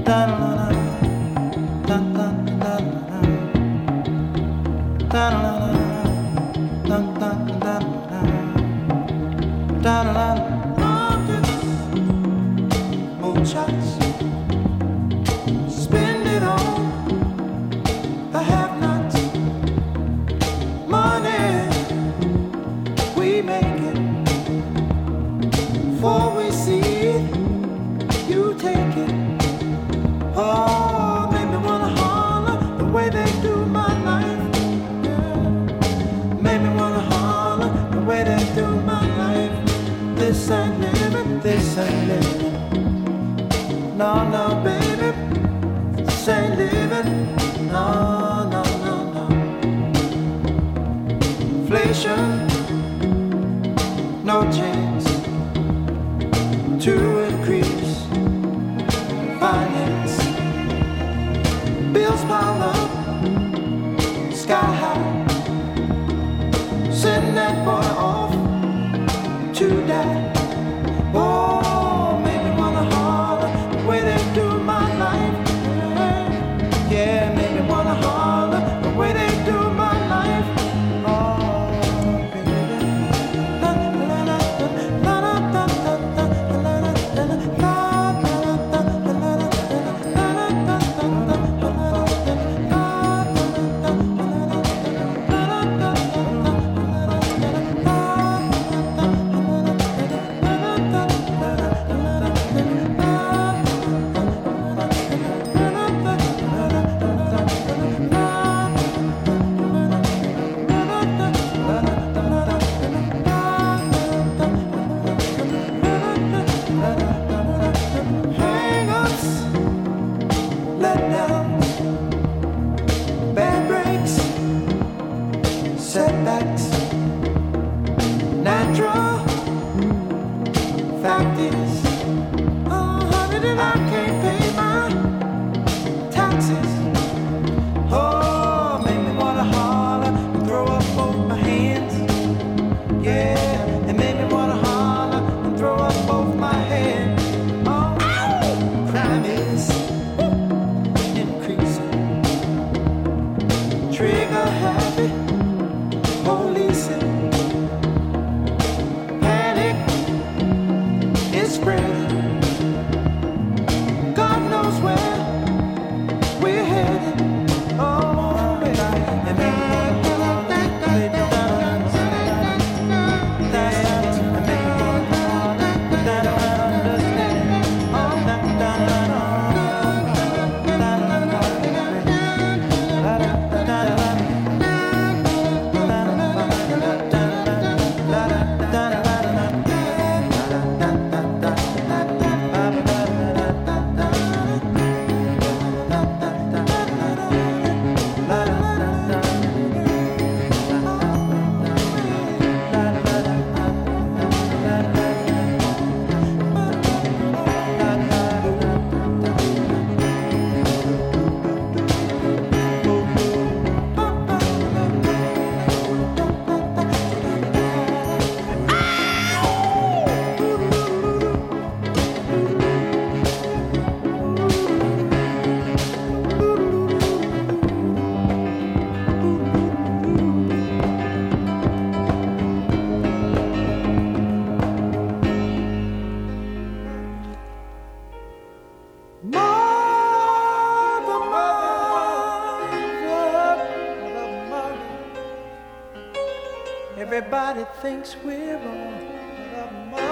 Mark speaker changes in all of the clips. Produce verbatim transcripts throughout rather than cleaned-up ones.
Speaker 1: Everybody thinks we're wrong, but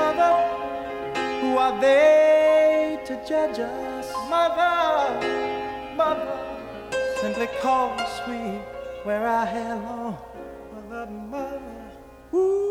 Speaker 1: mother, who are they to judge us? Mother, mother, simply cause we wear our hair long. Mother, mother, ooh.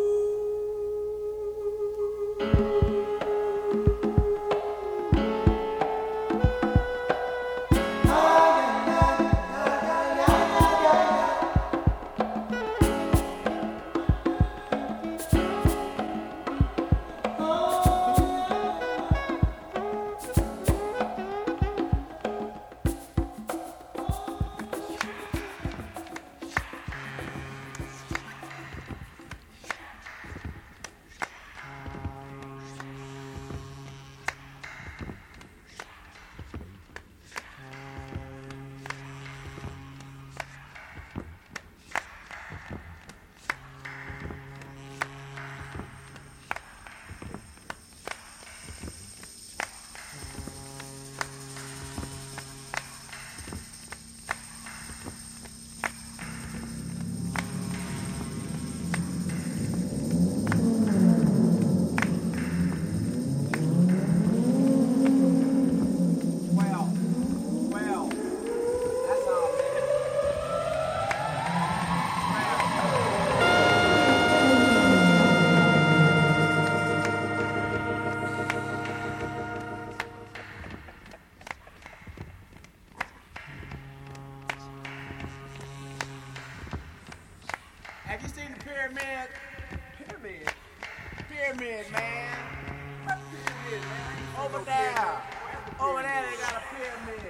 Speaker 2: Over there. Over there they got a pyramid.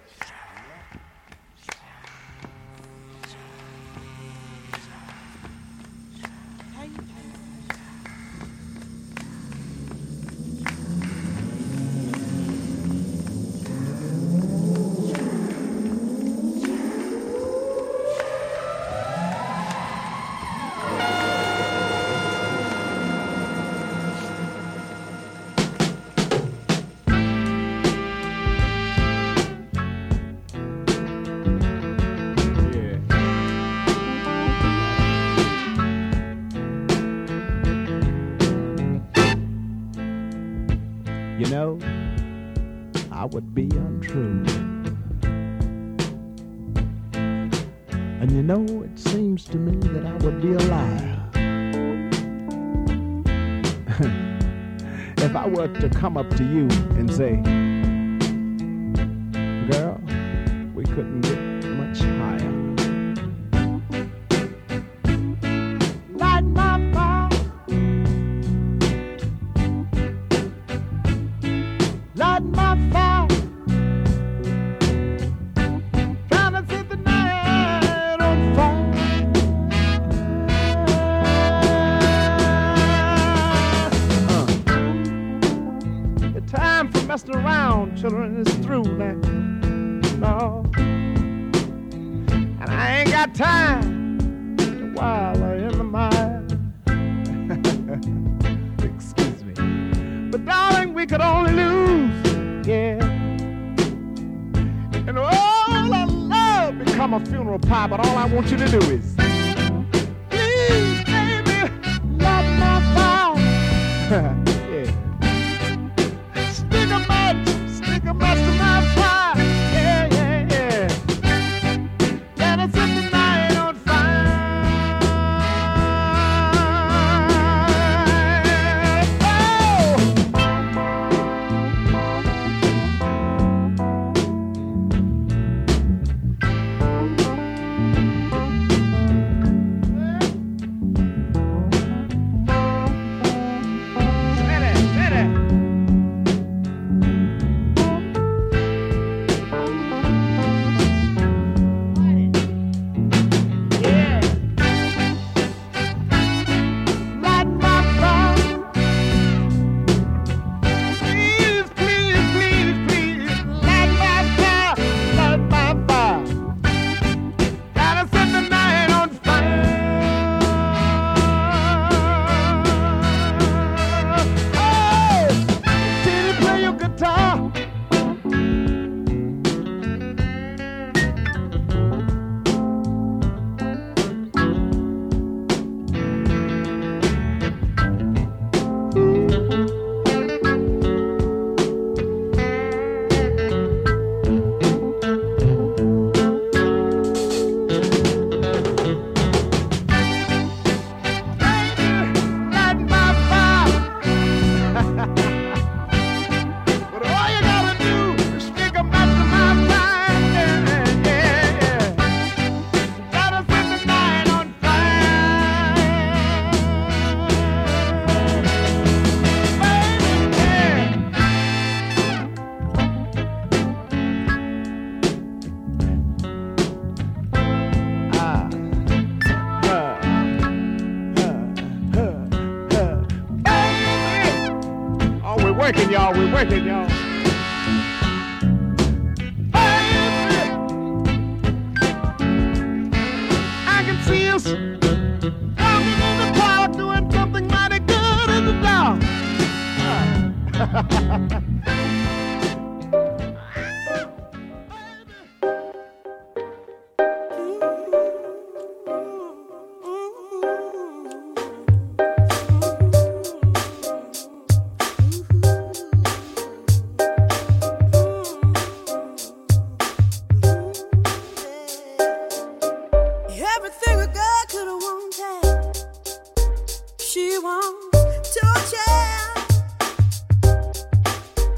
Speaker 1: You know, I would be untrue. And you know, it seems to me that I would be a liar if I were to come up to you and say, girl, we couldn't get much higher. Light my fire. Light my fire. Trying to set the night on fire. Uh. The time for messing around, children, is through now. No. And I ain't got time to wallow in the mire. Excuse me. But darling, we could only lose, yeah. And all our love become a funeral pie, but all I want you to do is, please, baby, light my fire. Yeah. Stick a match, stick a match to my fire. Yeah, yeah, yeah. Let us set the night on fire. Working, y'all, we're working, y'all. Baby, I can see us walking in the park doing something mighty good in the dark.
Speaker 3: Everything a girl could have wanted, she wants to share.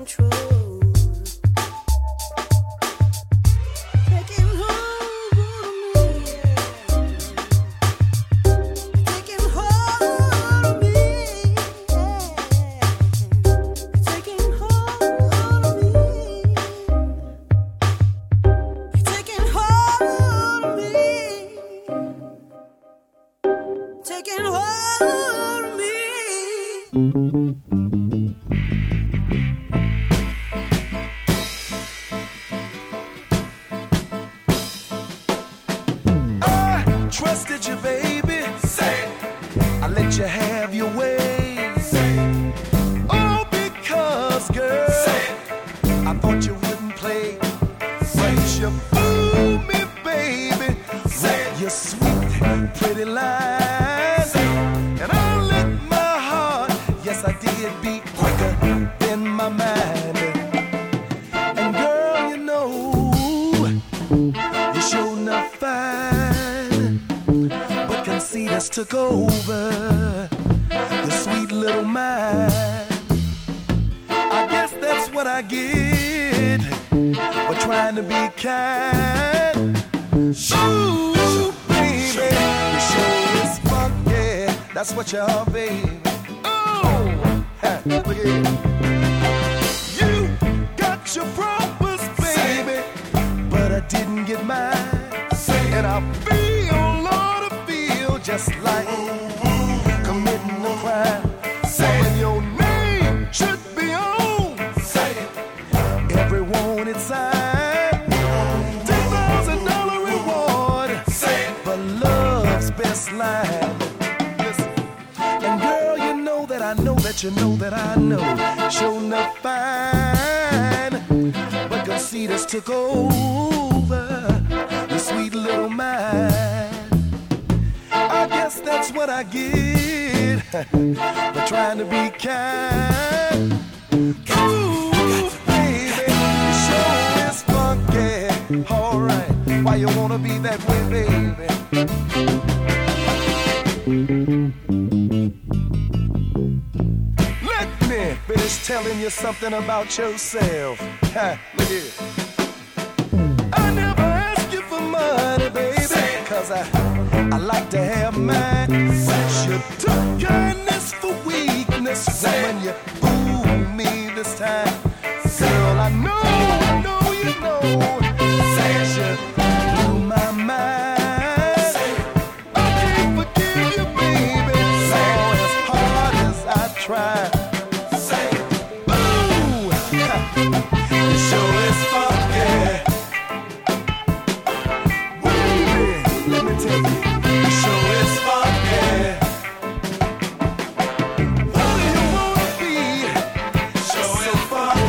Speaker 1: Took over the sweet little mind. I guess that's what I get for trying to be kind. Ooh, baby, you sure is funky. That's what you are, baby. Oh, look at it. You got your promise, baby, but I didn't get mine. And I feel, Lord, I feel just like committing a crime. Saying your name should be on every wanted sign. Ten thousand dollar reward for love's best line. And girl, you know that I know that you know that I know. Sure enough fine, but conceit has took over the sweet little mind. I guess that's what I get for trying to be kind. Ooh, baby, you sure is funky. Alright, why you wanna be that way, baby? Let me finish telling you something about yourself. Ha, look here. I never ask you for money, baby, cause I I like to have mine. You took kindness for weakness. Woman, you fooled me this time. Girl, I know, I know you know. You blew my mind. I can't forgive you, baby. So as hard as I try. Ooh, you sure is funky. Baby, let me tell you. Sure is funky. What do you wanna be? Sure is funky.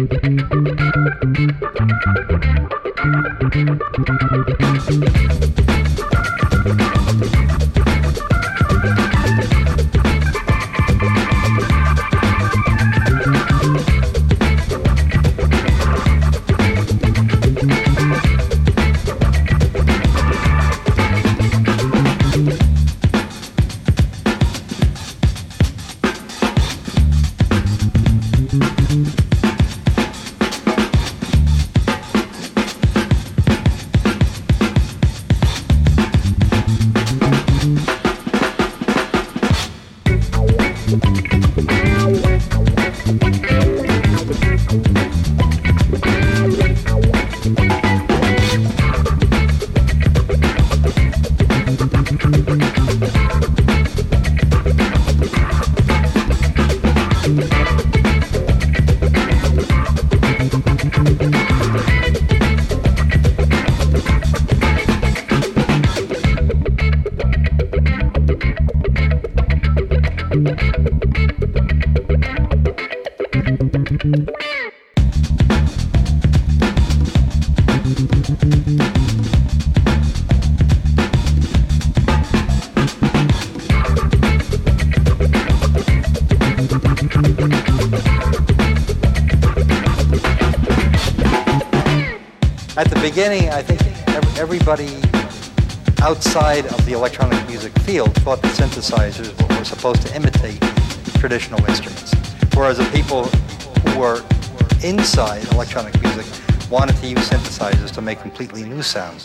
Speaker 4: At the beginning, I think everybody outside of the electronic music field thought the synthesizers were supposed to imitate traditional instruments, whereas the people who were inside electronic music wanted to use synthesizers to make completely new sounds.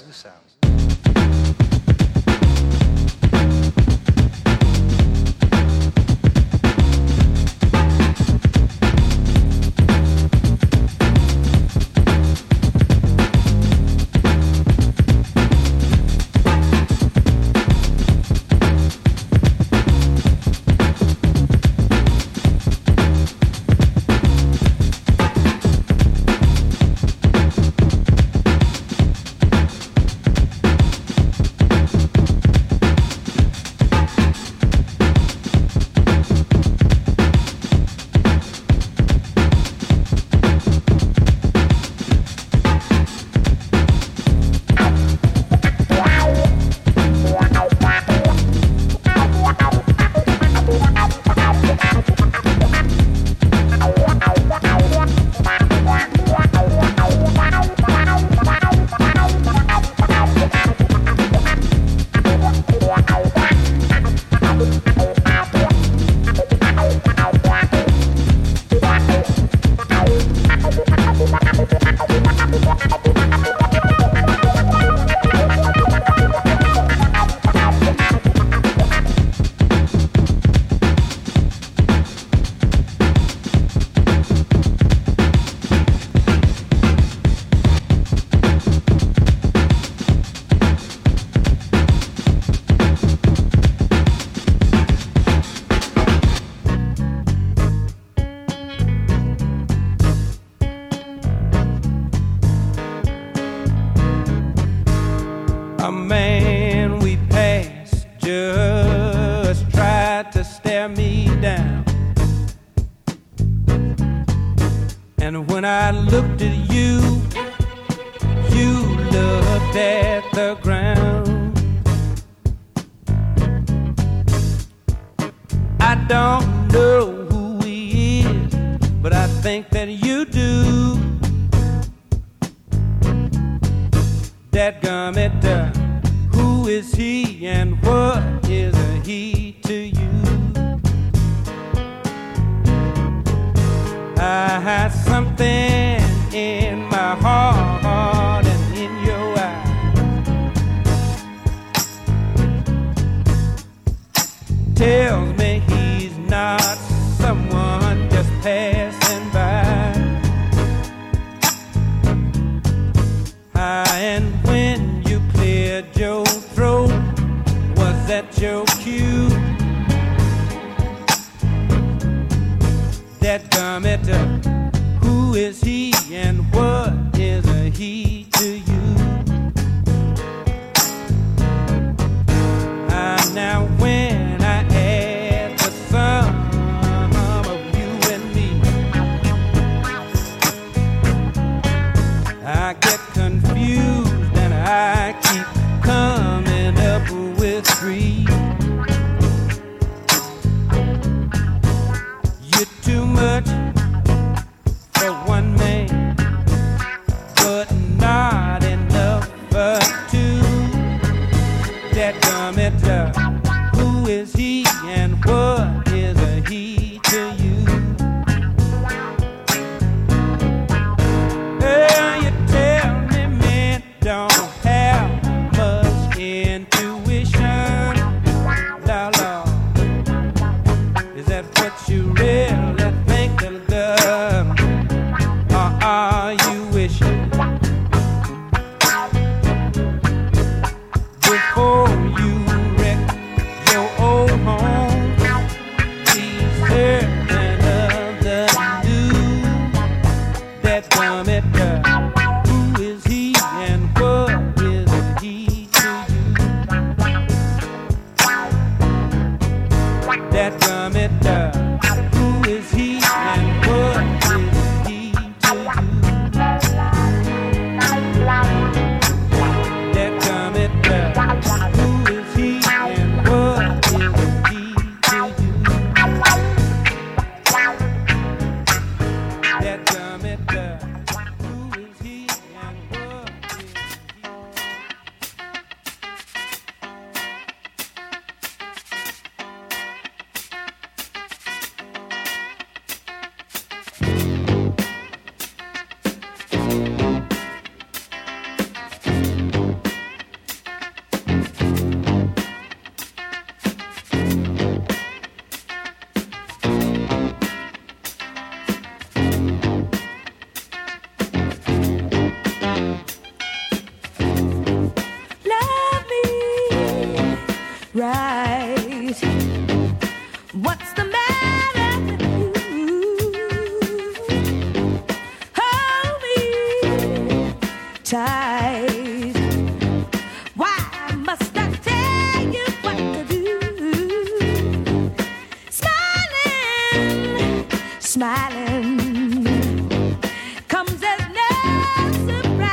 Speaker 1: A man we passed just tried to stare me down, and when I looked at you, you looked at the ground. I don't know who he is, but I think that you do. Dadgummit, uh, who is he and what is a he to you? I had something in my heart and in your eyes tells me he's not someone just passing by. And when you cleared your throat, was that your cue? That gummit, who is he that dumb it does. Who is he and what is he to you? That dumb it does. Who is he and what is he to you? That dumb it does. Who is he and what is he to you? That dumb it does. Who is he and what is he?
Speaker 3: Love me right. What's the matter with you? Hold me tight. Why must I tell you what to do? Smiling, smiling comes as no surprise.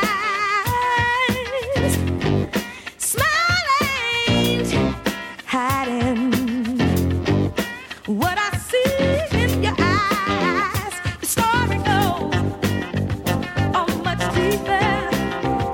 Speaker 3: Smile ain't hiding what I see in your eyes. The story goes on much deeper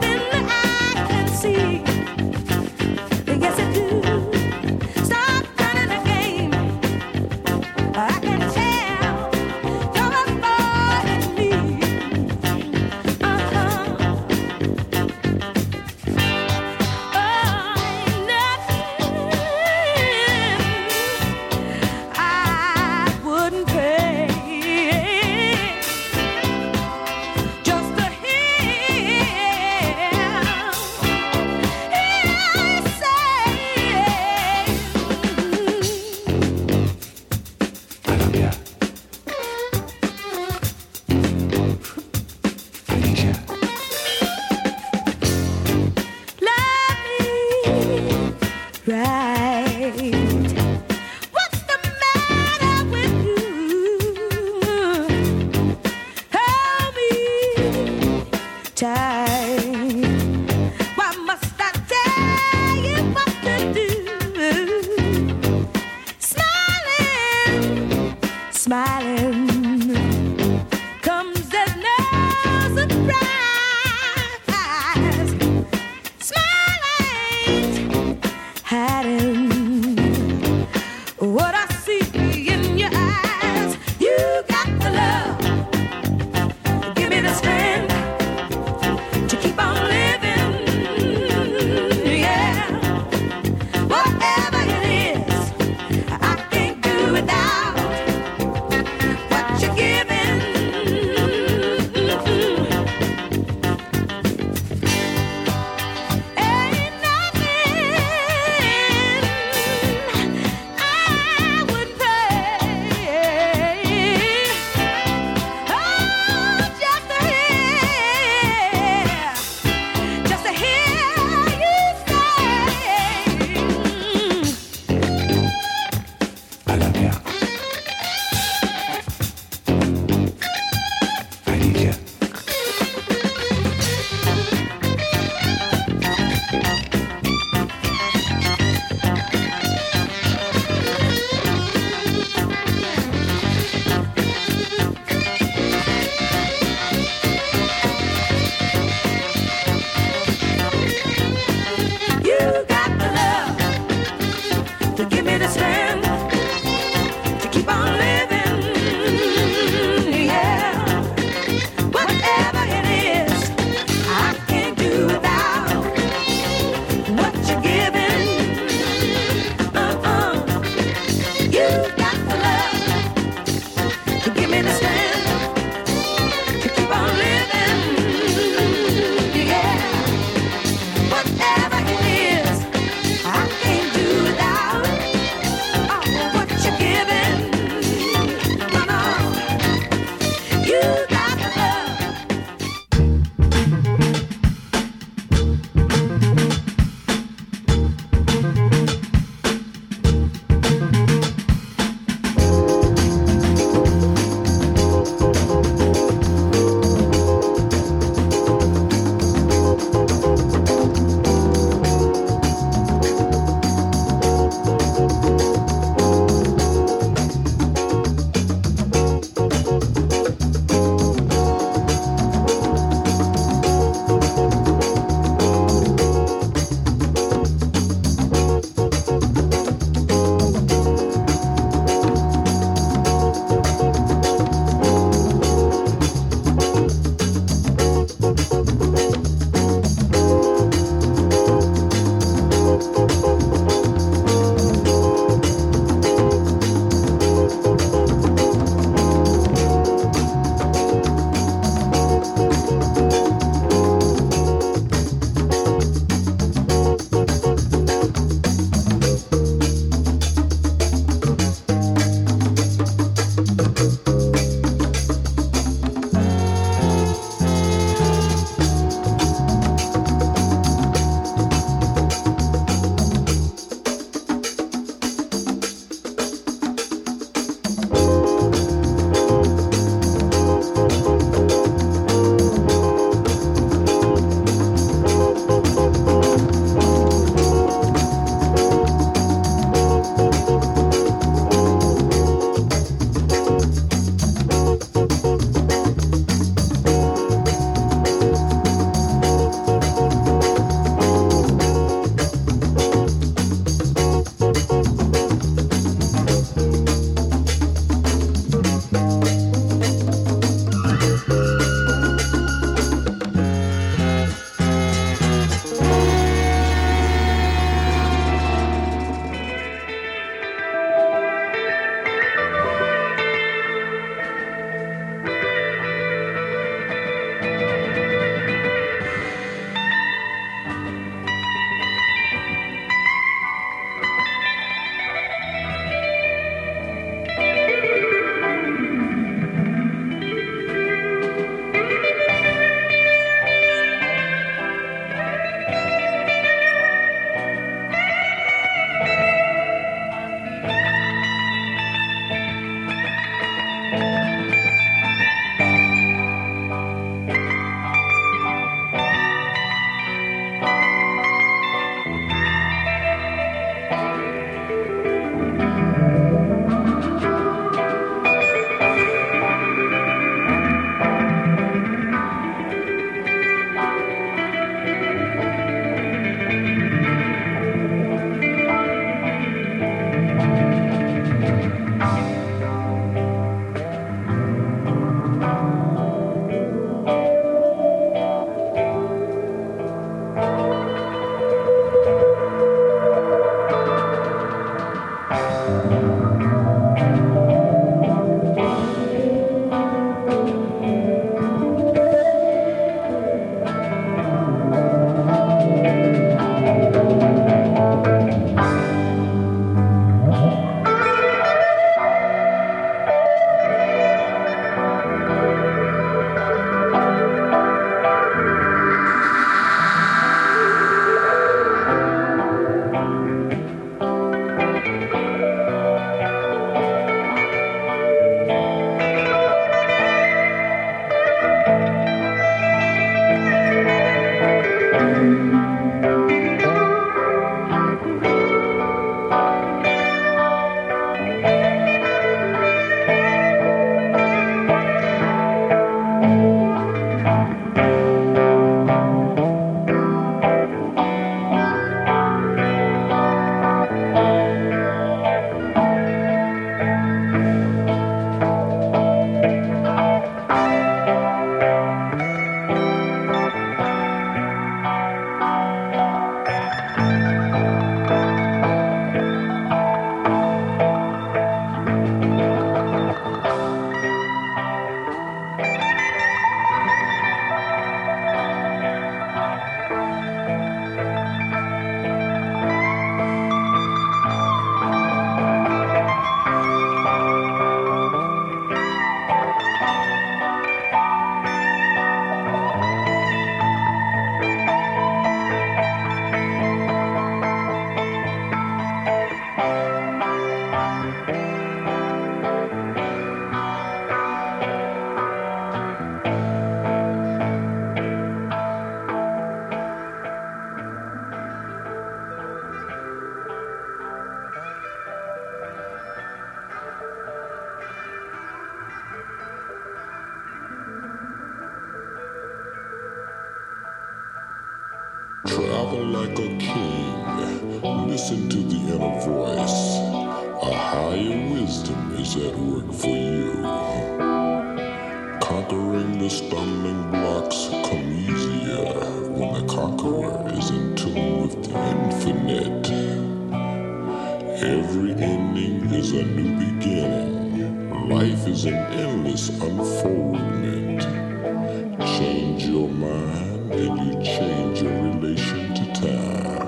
Speaker 5: Travel like a king, listen to the inner voice. A higher wisdom is at work for you. Conquering the stumbling blocks come easier when the conqueror is in tune with the infinite. Every ending is a new beginning. Life is an endless unfoldment. Change your mind and you change your relation to time.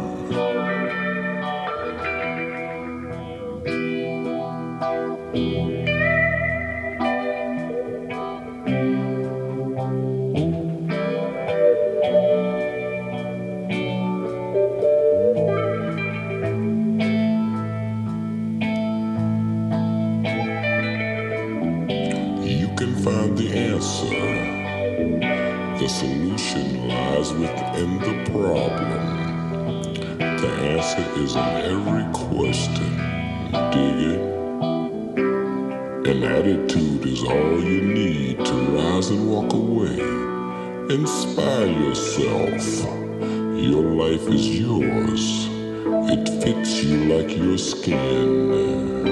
Speaker 5: You can find the answer. The solution lies within the problem. The answer is in every question. Dig it? An attitude is all you need to rise and walk away. Inspire yourself. Your life is yours. It fits you like your skin.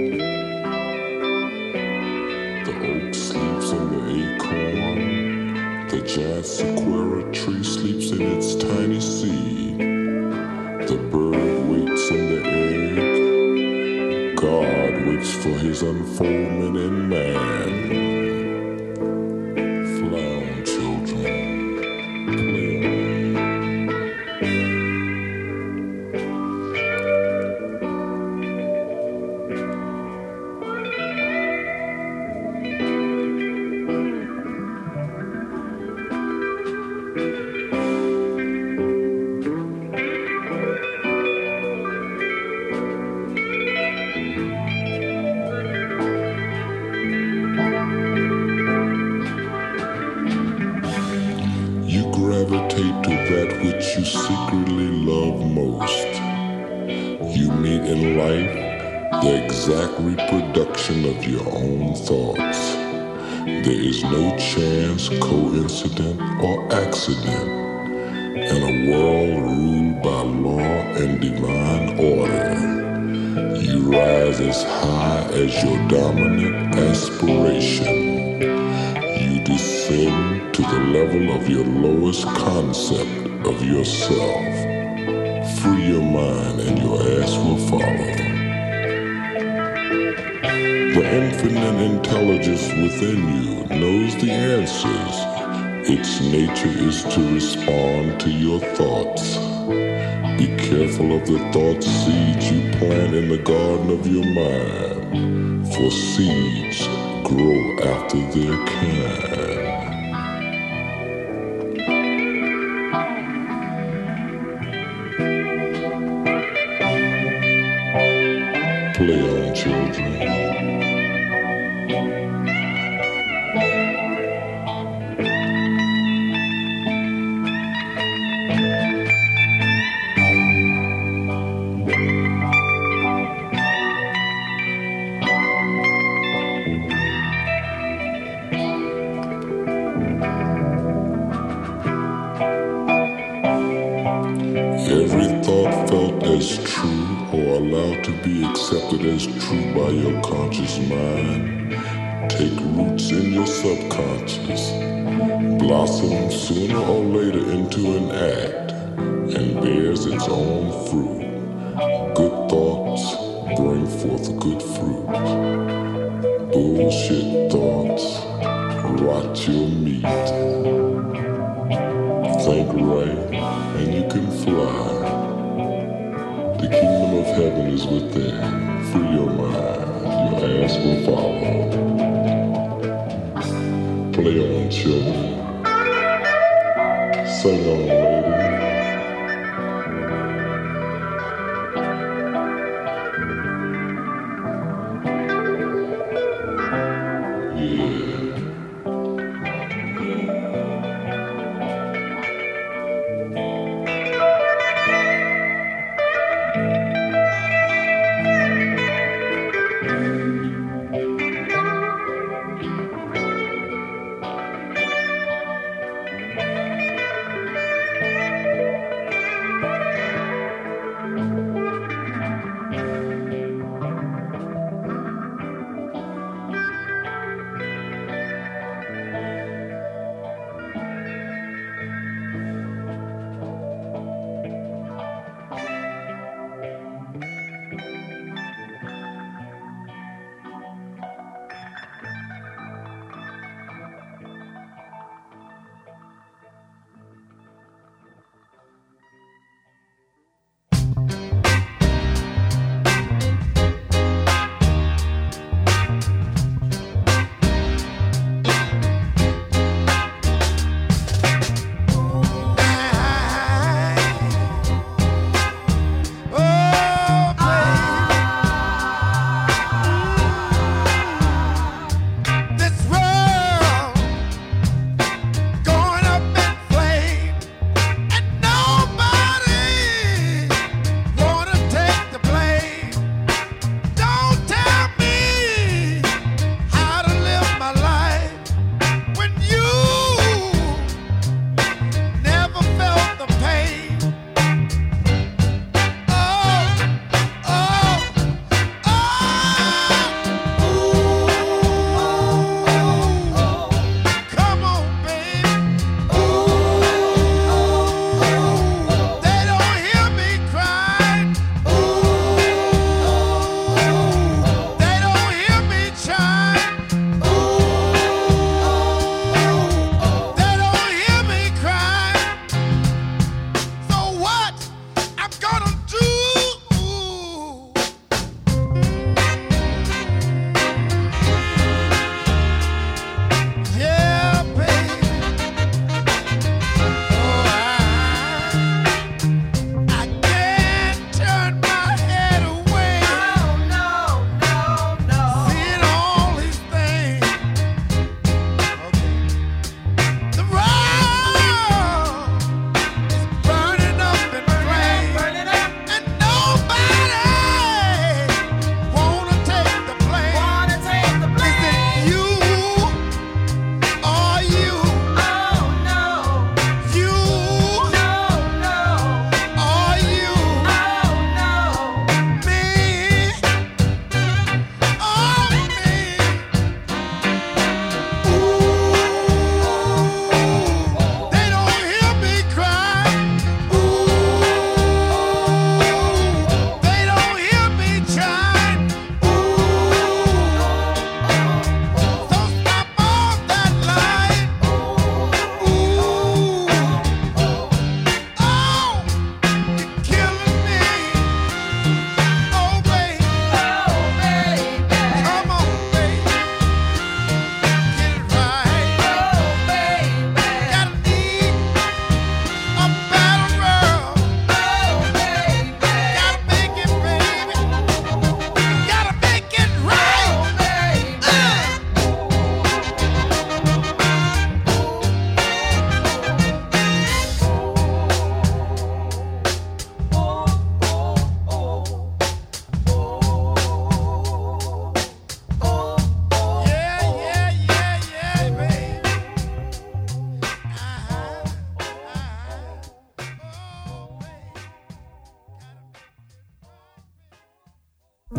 Speaker 5: The oak sleeps in the acorn. The giant sequoia tree sleeps in its tiny seed. The bird waits in the egg. God waits for his unfoldment in man. Fly on, children. Play on. You gravitate to that which you secretly love most. You meet in life the exact reproduction of your own thoughts. There is no chance, coincidence, or accident in a world ruled by law and divine order. You rise as high as your dominant aspiration. You descend to the level of your lowest concept of yourself. Free your mind and your ass will follow. The infinite intelligence within you knows the answers. Its nature is to respond to your thoughts. Be careful of the thought seeds you plant in the garden of your mind, for seeds grow after their kind. Play on, children. Every thought felt as true or allowed to be accepted as true by your conscious mind take roots in your subconscious, blossom sooner or later into an act, and bears its own fruit. Good thoughts bring forth good fruit. Bullshit thoughts rot your meat. Think right and you can fly. The kingdom of heaven is within. Free your mind, your ass will follow. Play on, children. Sing on, lady.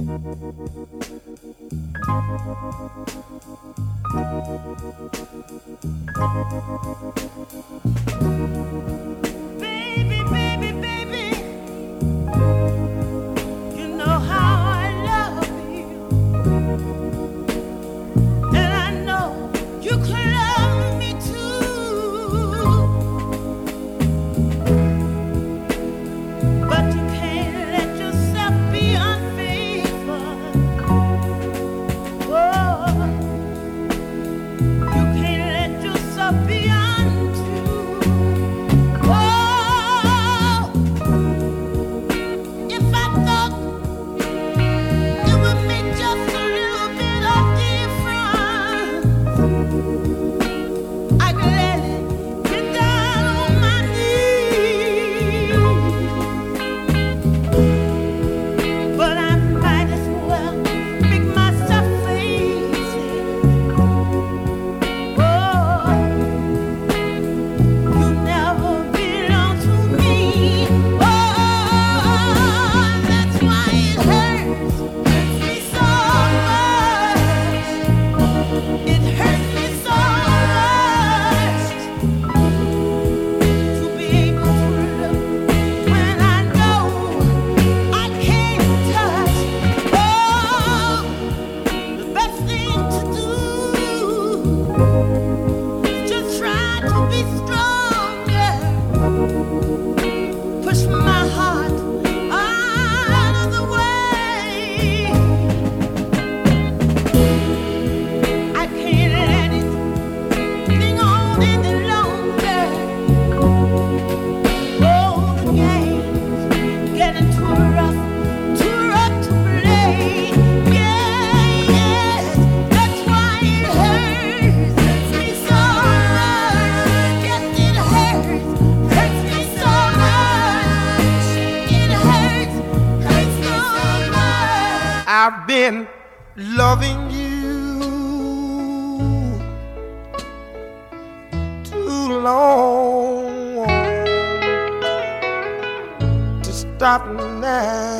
Speaker 3: Baby, baby, baby, you know how I love you, and I know you can love me too, but you can't let yourself be unfaithful. Oh, you can't let yourself be untrue. Oh, if I thought it would make just a little bit of difference, I could let it get down on my knees. But I might as well make myself face it. Oh, you never belong to me. Oh, that's why it hurts, hurts me so much. It hurts me so much to be able to look when I know I can't touch. Oh, the best thing to do is just try to be stronger. Push my heart out of the way. I can't let it hang on any longer. Oh, the game's getting too rough, too rough to play. Yeah, yes, that's why it hurts, hurts me so much. Yes, it hurts, hurts me so much. It hurts, hurts so much.
Speaker 1: I've been loving you too long to stop now.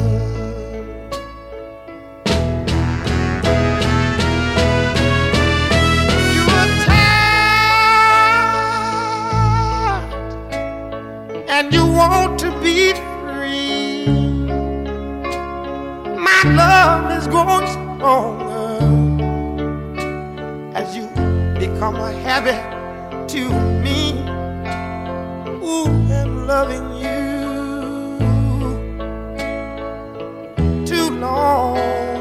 Speaker 1: You were tired and you want to be free. My love is growing stronger as you become a habit to me. Ooh, and loving you too long.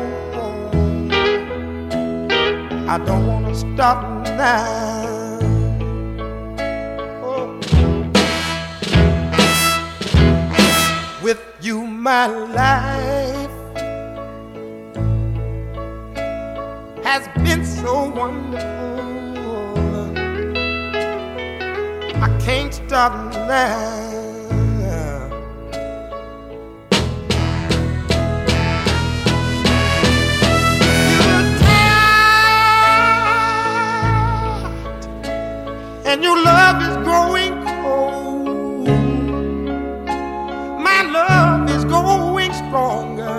Speaker 1: I don't want to stop now. Oh. With you, my life has been so wonderful. I can't stop now. You're tired, and your love is growing cold. My love is growing stronger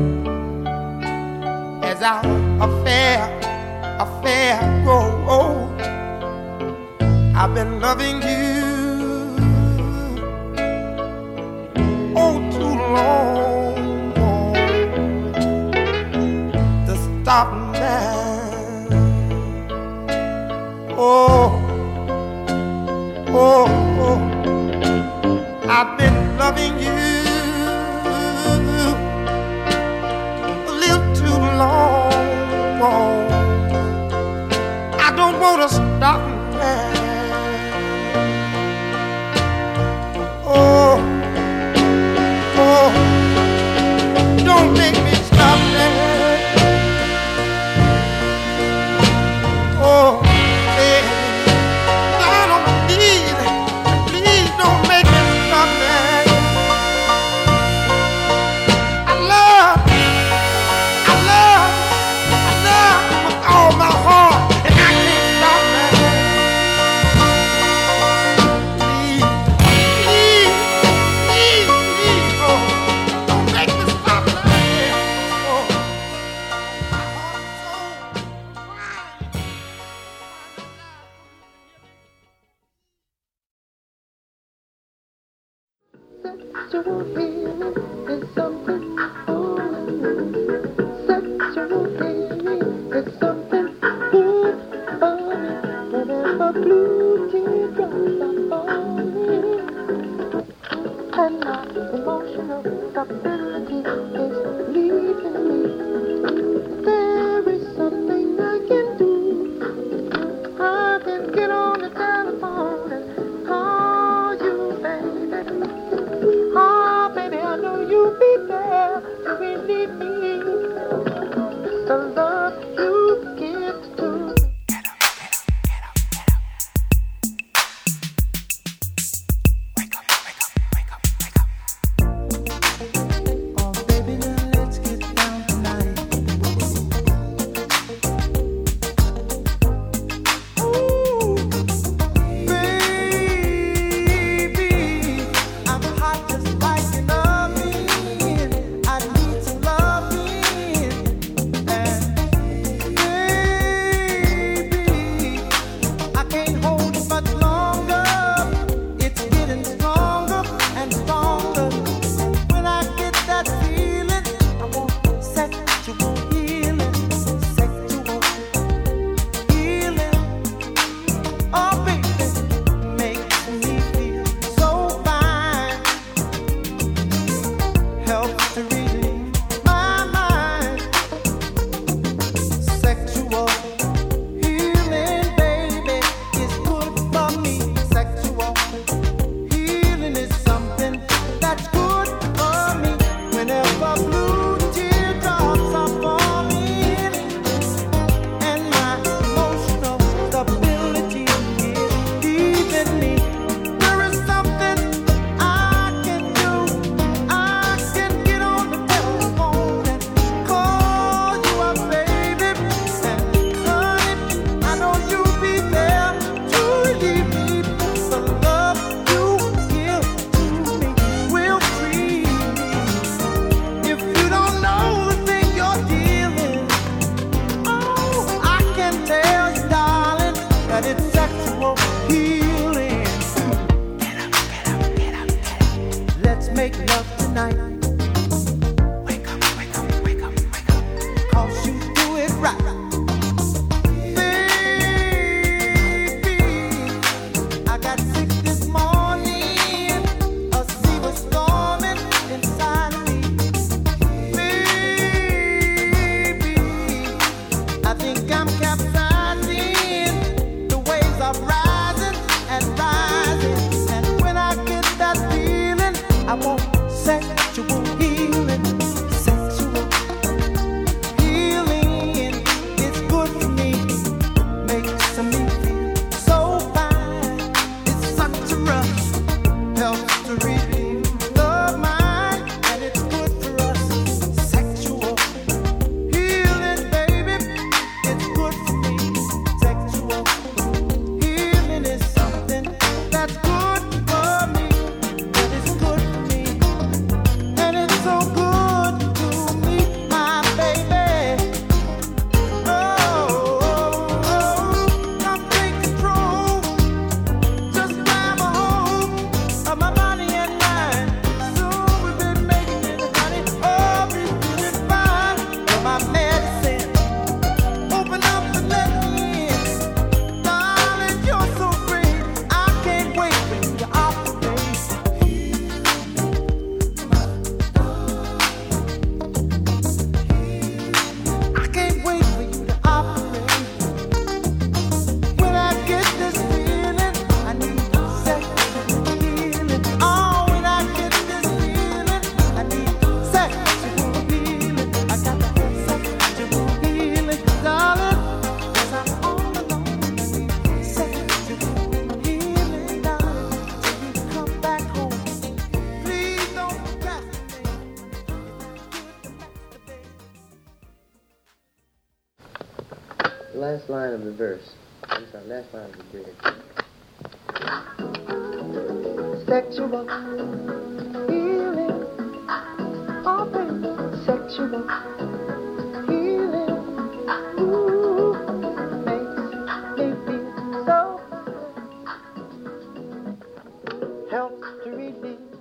Speaker 1: as our affair, affair grows old. I've been loving you oh too long to stop now. Oh, oh, oh, I've been loving you a little too long. I don't want to stop now. Oh, oh, don't make me stop there. Oh, hey, down on my knees, please don't make me stop there.
Speaker 3: Sexual healing is something. Ooh, sexual healing is something good for me. Whenever blue teardrops are falling, and my emotional stability is leaving me. There is something I can do. I can get on the telephone and call you, baby. Oh, baby, I know you'll be there to relieve me. The love you give to me.
Speaker 6: Last line of the verse. I'm sorry, last line of the bridge.
Speaker 3: Sexual healing, oh baby, sexual healing, ooh, makes me feel so good. Helps to relieve